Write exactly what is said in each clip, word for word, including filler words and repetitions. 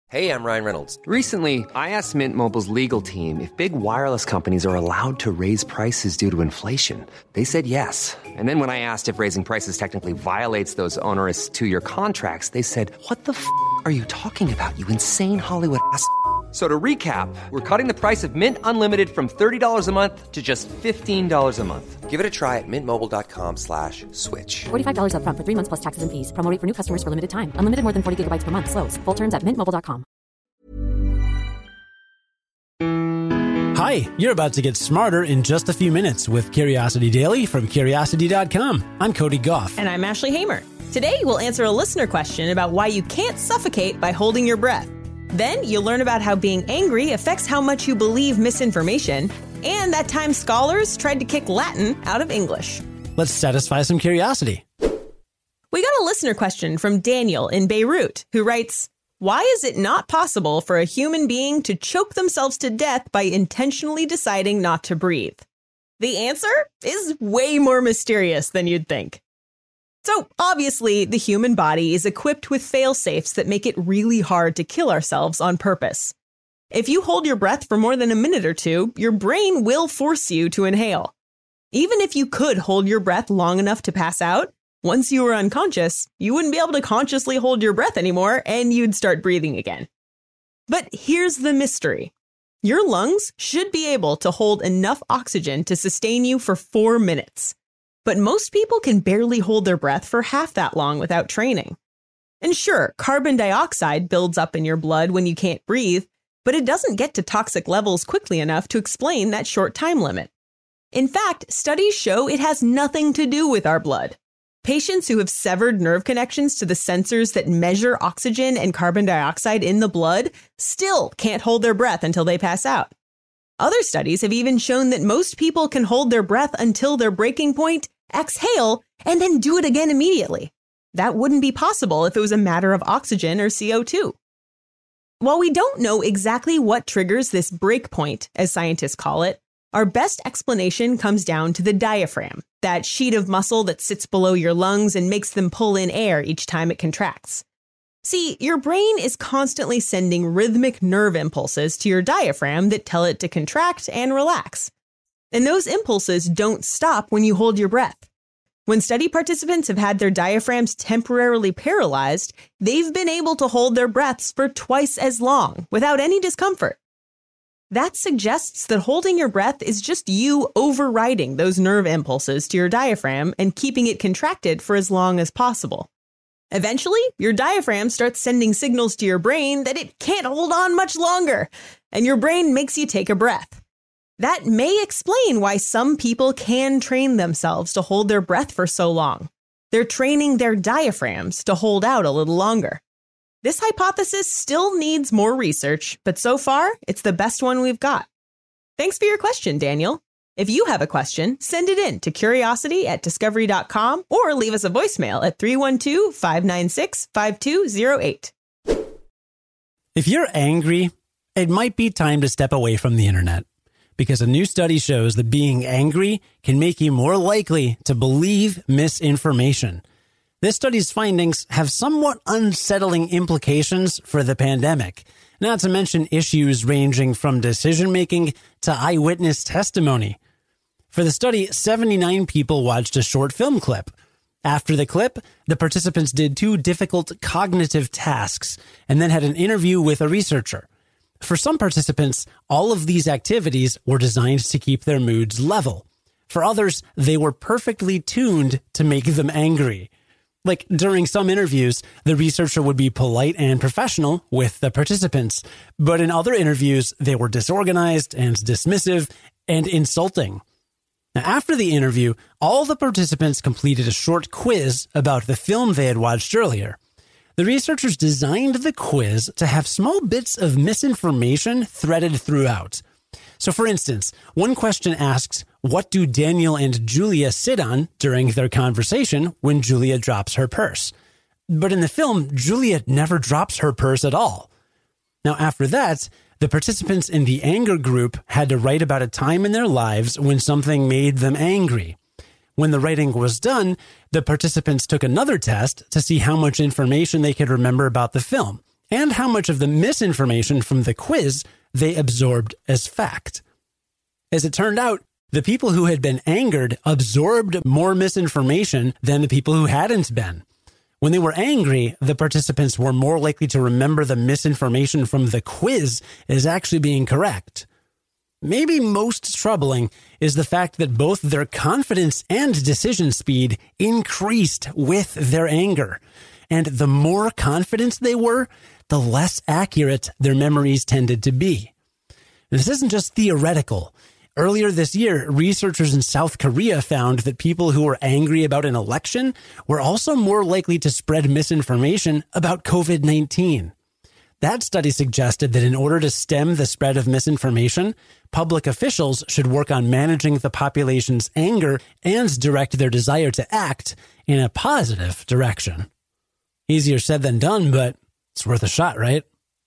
Hey, I'm Ryan Reynolds. Recently, I asked Mint Mobile's legal team if big wireless companies are allowed to raise prices due to inflation. They said yes. And then when I asked if raising prices technically violates those onerous two-year contracts, they said, what the f*** are you talking about, you insane Hollywood ass f- So to recap, we're cutting the price of Mint Unlimited from thirty dollars a month to just fifteen dollars a month. Give it a try at mintmobile.com slash switch. forty-five dollars up front for three months plus taxes and fees. Promo rate for new customers for limited time. Unlimited more than forty gigabytes per month. Slows full terms at mint mobile dot com. Hi, you're about to get smarter in just a few minutes with Curiosity Daily from curiosity dot com. I'm Cody Goff. And I'm Ashley Hamer. Today, we'll answer a listener question about why you can't suffocate by holding your breath. Then you'll learn about how being angry affects how much you believe misinformation, and that time scholars tried to kick Latin out of English. Let's satisfy some curiosity. We got a listener question from Daniel in Beirut, who writes, why is it not possible for a human being to choke themselves to death by intentionally deciding not to breathe? The answer is way more mysterious than you'd think. So, obviously, the human body is equipped with fail-safes that make it really hard to kill ourselves on purpose. If you hold your breath for more than a minute or two, your brain will force you to inhale. Even if you could hold your breath long enough to pass out, once you were unconscious, you wouldn't be able to consciously hold your breath anymore, and you'd start breathing again. But here's the mystery. Your lungs should be able to hold enough oxygen to sustain you for four minutes. But most people can barely hold their breath for half that long without training. And sure, carbon dioxide builds up in your blood when you can't breathe, but it doesn't get to toxic levels quickly enough to explain that short time limit. In fact, studies show it has nothing to do with our blood. Patients who have severed nerve connections to the sensors that measure oxygen and carbon dioxide in the blood still can't hold their breath until they pass out. Other studies have even shown that most people can hold their breath until their breaking point, exhale, and then do it again immediately. That wouldn't be possible if it was a matter of oxygen or C O two. While we don't know exactly what triggers this break point, as scientists call it, our best explanation comes down to the diaphragm, that sheet of muscle that sits below your lungs and makes them pull in air each time it contracts. See, your brain is constantly sending rhythmic nerve impulses to your diaphragm that tell it to contract and relax. And those impulses don't stop when you hold your breath. When study participants have had their diaphragms temporarily paralyzed, they've been able to hold their breaths for twice as long without any discomfort. That suggests that holding your breath is just you overriding those nerve impulses to your diaphragm and keeping it contracted for as long as possible. Eventually, your diaphragm starts sending signals to your brain that it can't hold on much longer, and your brain makes you take a breath. That may explain why some people can train themselves to hold their breath for so long. They're training their diaphragms to hold out a little longer. This hypothesis still needs more research, but so far, it's the best one we've got. Thanks for your question, Daniel. If you have a question, send it in to curiosity at discovery dot com or leave us a voicemail at three one two, five nine six, five two zero eight. If you're angry, it might be time to step away from the internet, because a new study shows that being angry can make you more likely to believe misinformation. This study's findings have somewhat unsettling implications for the pandemic, not to mention issues ranging from decision-making to eyewitness testimony. For the study, seventy-nine people watched a short film clip. After the clip, the participants did two difficult cognitive tasks and then had an interview with a researcher. For some participants, all of these activities were designed to keep their moods level. For others, they were perfectly tuned to make them angry. Like, during some interviews, the researcher would be polite and professional with the participants, but in other interviews, they were disorganized and dismissive and insulting. Now, after the interview, all the participants completed a short quiz about the film they had watched earlier. The researchers designed the quiz to have small bits of misinformation threaded throughout. So, for instance, one question asks, what do Daniel and Julia sit on during their conversation when Julia drops her purse? But in the film, Julia never drops her purse at all. Now, after that, the participants in the anger group had to write about a time in their lives when something made them angry. When the writing was done, the participants took another test to see how much information they could remember about the film. and how much of the misinformation from the quiz they absorbed as fact. As it turned out, the people who had been angered absorbed more misinformation than the people who hadn't been. When they were angry, the participants were more likely to remember the misinformation from the quiz as actually being correct. Maybe most troubling is the fact that both their confidence and decision speed increased with their anger. And the more confident they were, the less accurate their memories tended to be. This isn't just theoretical. Earlier this year, researchers in South Korea found that people who were angry about an election were also more likely to spread misinformation about covid nineteen. That study suggested that in order to stem the spread of misinformation, public officials should work on managing the population's anger and direct their desire to act in a positive direction. Easier said than done, but it's worth a shot, right?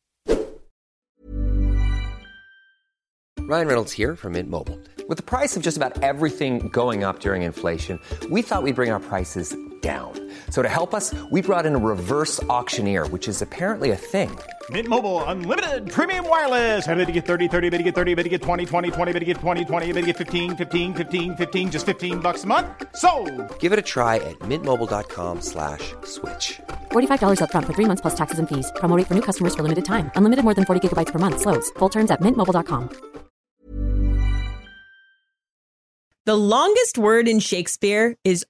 Ryan Reynolds here from Mint Mobile. With the price of just about everything going up during inflation, we thought we'd bring our prices down. So to help us, we brought in a reverse auctioneer, which is apparently a thing. Mint Mobile Unlimited Premium Wireless. How to get thirty, thirty, how to get thirty, how to get twenty, twenty, twenty, how to get twenty, twenty, how to get fifteen, fifteen, fifteen, fifteen, just fifteen bucks a month? Sold! Give it a try at mintmobile.com slash switch. forty-five dollars up front for three months plus taxes and fees. Promo rate for new customers for limited time. Unlimited more than forty gigabytes per month. Slows full terms at mint mobile dot com. The longest word in Shakespeare is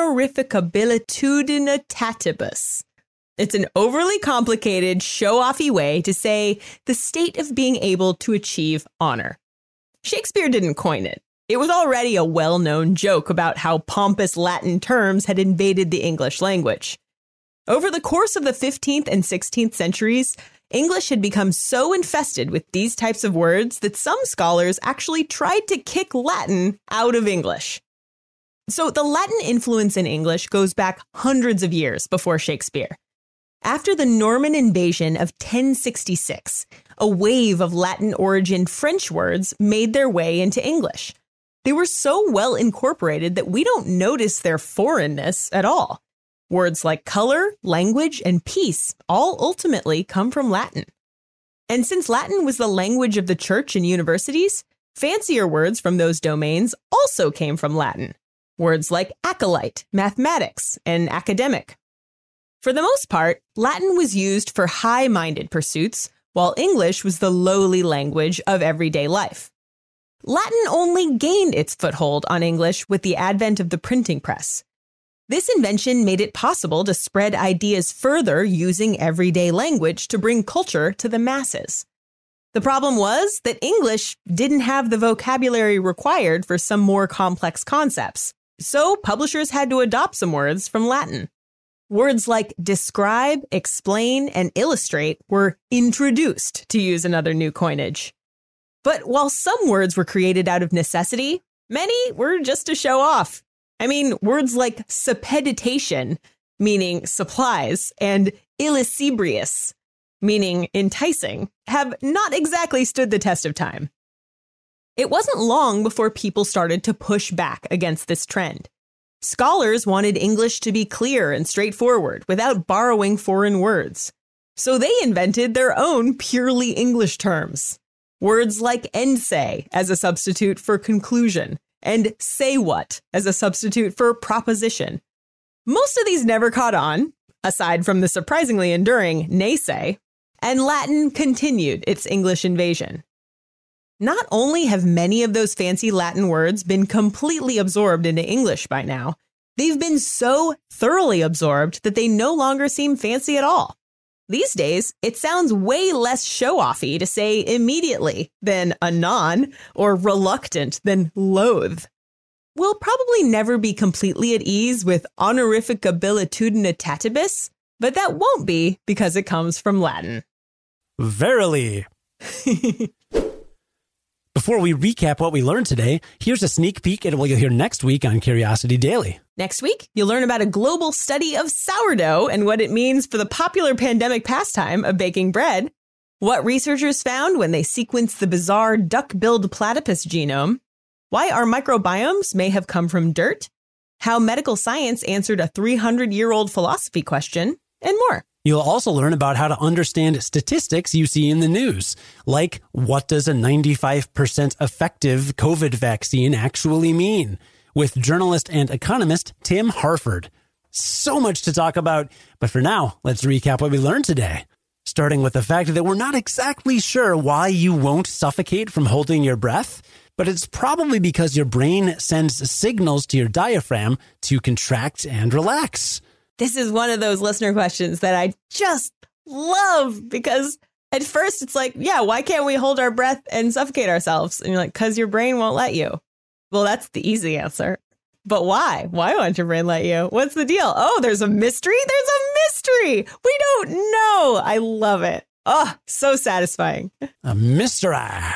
honorificabilitudinetatibus. It's an overly complicated, show-offy way to say the state of being able to achieve honor. Shakespeare didn't coin it. It was already a well-known joke about how pompous Latin terms had invaded the English language. Over the course of the fifteenth and sixteenth centuries, English had become so infested with these types of words that some scholars actually tried to kick Latin out of English. So the Latin influence in English goes back hundreds of years before Shakespeare. After the Norman invasion of ten sixty-six, a wave of Latin-origin French words made their way into English. They were so well incorporated that we don't notice their foreignness at all. Words like color, language, and peace all ultimately come from Latin. And since Latin was the language of the church and universities, fancier words from those domains also came from Latin. Words like acolyte, mathematics, and academic. For the most part, Latin was used for high-minded pursuits, while English was the lowly language of everyday life. Latin only gained its foothold on English with the advent of the printing press. This invention made it possible to spread ideas further using everyday language to bring culture to the masses. The problem was that English didn't have the vocabulary required for some more complex concepts, so publishers had to adopt some words from Latin. Words like describe, explain, and illustrate were introduced, to use another new coinage. But while some words were created out of necessity, many were just to show off. I mean, words like suppeditation, meaning supplies, and illusibrious, meaning enticing, have not exactly stood the test of time. It wasn't long before people started to push back against this trend. Scholars wanted English to be clear and straightforward without borrowing foreign words. So they invented their own purely English terms. Words like end say as a substitute for conclusion, and say what as a substitute for proposition. Most of these never caught on, aside from the surprisingly enduring naysay, and Latin continued its English invasion. Not only have many of those fancy Latin words been completely absorbed into English by now, they've been so thoroughly absorbed that they no longer seem fancy at all. These days, it sounds way less show-offy to say immediately than anon, or reluctant than loathe. We'll probably never be completely at ease with honorificabilitudinetatibus, but that won't be because it comes from Latin. Verily. Before we recap what we learned today, here's a sneak peek at what you'll hear next week on Curiosity Daily. Next week, you'll learn about a global study of sourdough and what it means for the popular pandemic pastime of baking bread, what researchers found when they sequenced the bizarre duck-billed platypus genome, why our microbiomes may have come from dirt, how medical science answered a three hundred year old philosophy question, and more. You'll also learn about how to understand statistics you see in the news, like what does a ninety-five percent effective COVID vaccine actually mean, with journalist and economist Tim Harford. So much to talk about, but for now, let's recap what we learned today. Starting with the fact that we're not exactly sure why you won't suffocate from holding your breath, but it's probably because your brain sends signals to your diaphragm to contract and relax. This is one of those listener questions that I just love because at first it's like, yeah, why can't we hold our breath and suffocate ourselves? And you're like, because your brain won't let you. Well, that's the easy answer. But why? Why won't your brain let you? What's the deal? Oh, there's a mystery? There's a mystery. We don't know. I love it. Oh, so satisfying. A mystery.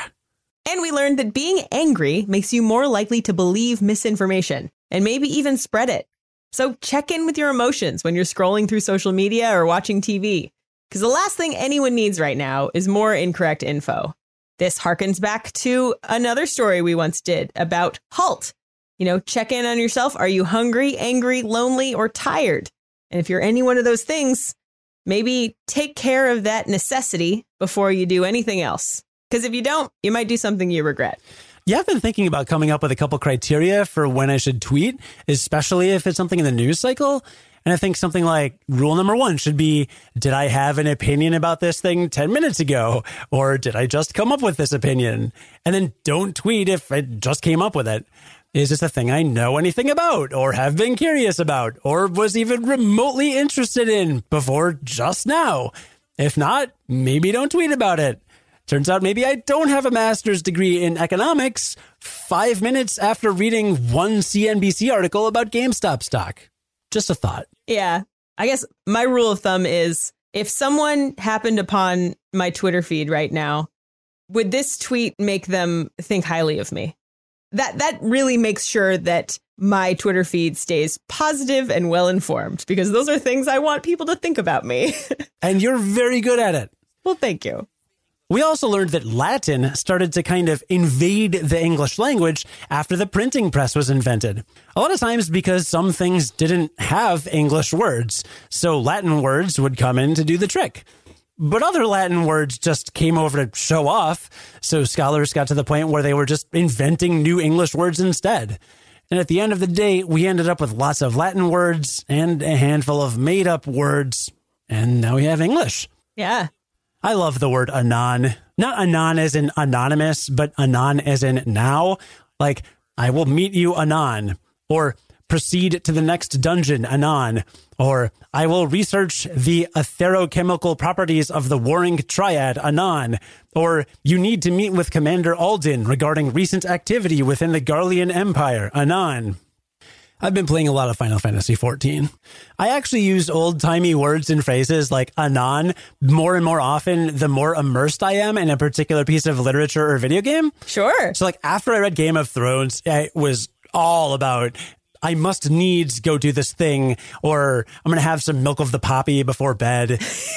And we learned that being angry makes you more likely to believe misinformation and maybe even spread it. So check in with your emotions when you're scrolling through social media or watching T V, because the last thing anyone needs right now is more incorrect info. This harkens back to another story we once did about HALT. You know, check in on yourself. Are you hungry, angry, lonely, or tired? And if you're any one of those things, maybe take care of that necessity before you do anything else. Because if you don't, you might do something you regret. Yeah, I've been thinking about coming up with a couple criteria for when I should tweet, especially if it's something in the news cycle. And I think something like rule number one should be, did I have an opinion about this thing ten minutes ago? Or did I just come up with this opinion? And then don't tweet if I just came up with it. Is this a thing I know anything about or have been curious about or was even remotely interested in before just now? If not, maybe don't tweet about it. Turns out maybe I don't have a master's degree in economics five minutes after reading one C N B C article about GameStop stock. Just a thought. Yeah, I guess my rule of thumb is if someone happened upon my Twitter feed right now, would this tweet make them think highly of me? That that really makes sure that my Twitter feed stays positive and well informed, because those are things I want people to think about me. And you're very good at it. Well, thank you. We also learned that Latin started to kind of invade the English language after the printing press was invented. A lot of times because some things didn't have English words, so Latin words would come in to do the trick. But other Latin words just came over to show off, so scholars got to the point where they were just inventing new English words instead. And at the end of the day, we ended up with lots of Latin words and a handful of made-up words, and now we have English. Yeah. I love the word anon. Not anon as in anonymous, but anon as in now. Like, I will meet you anon. Or proceed to the next dungeon anon. Or I will research the etherochemical properties of the warring triad anon. Or you need to meet with Commander Alden regarding recent activity within the Garlean Empire anon. I've been playing a lot of Final Fantasy fourteen. I actually use old-timey words and phrases like anon more and more often the more immersed I am in a particular piece of literature or video game. Sure. So like after I read Game of Thrones, it was all about I must needs go do this thing, or I'm going to have some milk of the poppy before bed.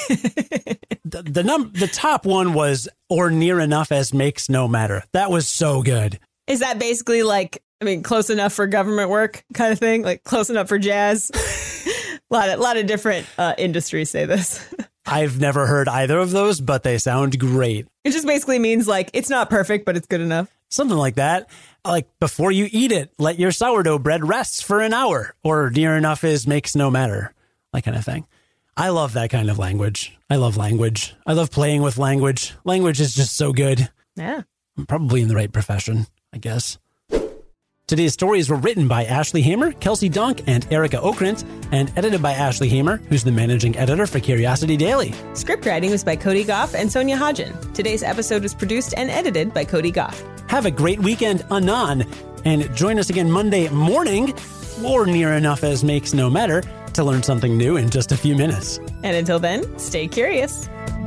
the the, num- the top one was or near enough as makes no matter. That was so good. Is that basically like, I mean, close enough for government work kind of thing? Like close enough for jazz? a lot of, lot of different uh, industries say this. I've never heard either of those, but they sound great. It just basically means like, it's not perfect, but it's good enough. Something like that. Like before you eat it, let your sourdough bread rest for an hour, or near enough is makes no matter. That kind of thing. I love that kind of language. I love language. I love playing with language. Language is just so good. Yeah. I'm probably in the right profession, I guess. Today's stories were written by Ashley Hamer, Kelsey Donk, and Erica Okrent, and edited by Ashley Hamer, who's the managing editor for Curiosity Daily. Script writing was by Cody Goff and Sonia Hodgen. Today's episode was produced and edited by Cody Goff. Have a great weekend, anon, and join us again Monday morning, or near enough as makes no matter, to learn something new in just a few minutes. And until then, stay curious.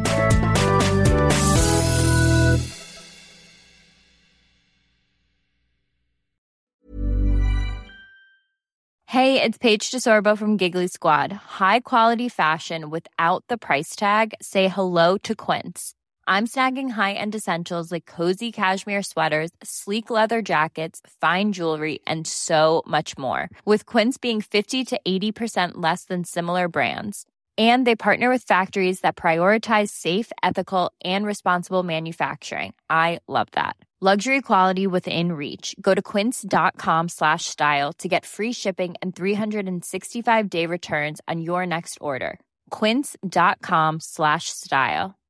Hey, it's Paige DeSorbo from Giggly Squad. High quality fashion without the price tag. Say hello to Quince. I'm snagging high-end essentials like cozy cashmere sweaters, sleek leather jackets, fine jewelry, and so much more. With Quince being fifty to eighty percent less than similar brands. And they partner with factories that prioritize safe, ethical, and responsible manufacturing. I love that. Luxury quality within reach. Go to quince.com slash style to get free shipping and three sixty-five day returns on your next order. Quince.com slash style.